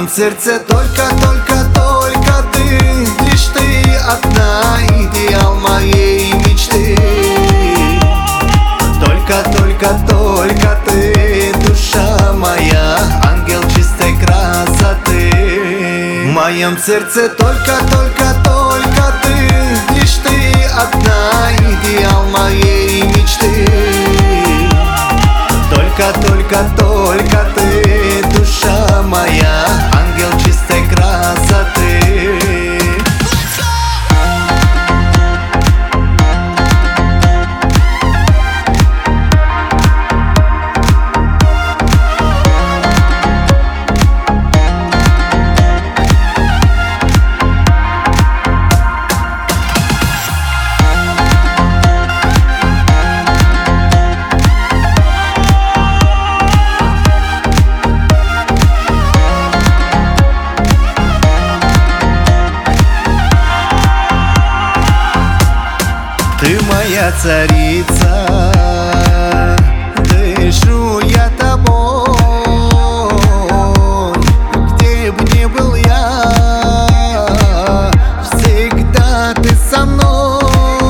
моем сердце только ты, лишь ты одна, идеал моей мечты. Только ты, душа моя, ангел чистой красоты. В моем сердце только ты, лишь ты одна, идеал моей мечты. Только ты, душа моя, ангел чистой красоты. Ты моя царица, дышу я тобой. Где бы ни был я, всегда ты со мной.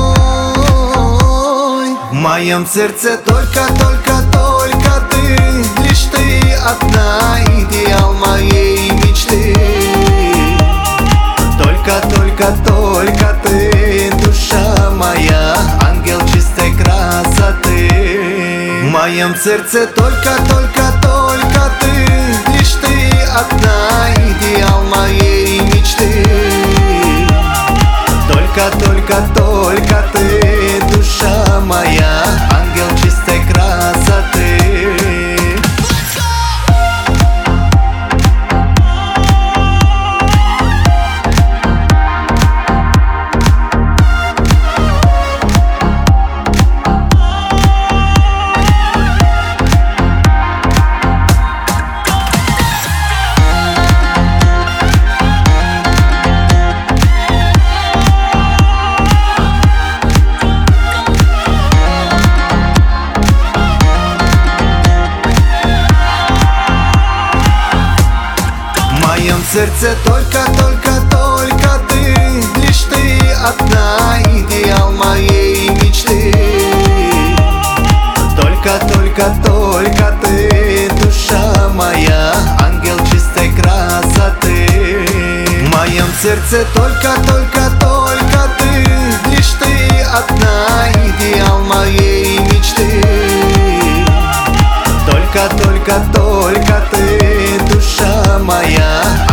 В моем сердце только ты, лишь ты одна, идеал моей мечты. Только ты, душа моя, ангел чистой красоты. В моем сердце только ты, лишь ты одна, идеал моей мечты. Только ты, душа моя, ангел чистой красоты. В моем сердце только ты, лишь ты одна, идеал моей мечты. Только ты, душа моя, ангел чистой красоты. В моем сердце только ты, лишь ты одна, идеал моей мечты. Только ты, душа моя,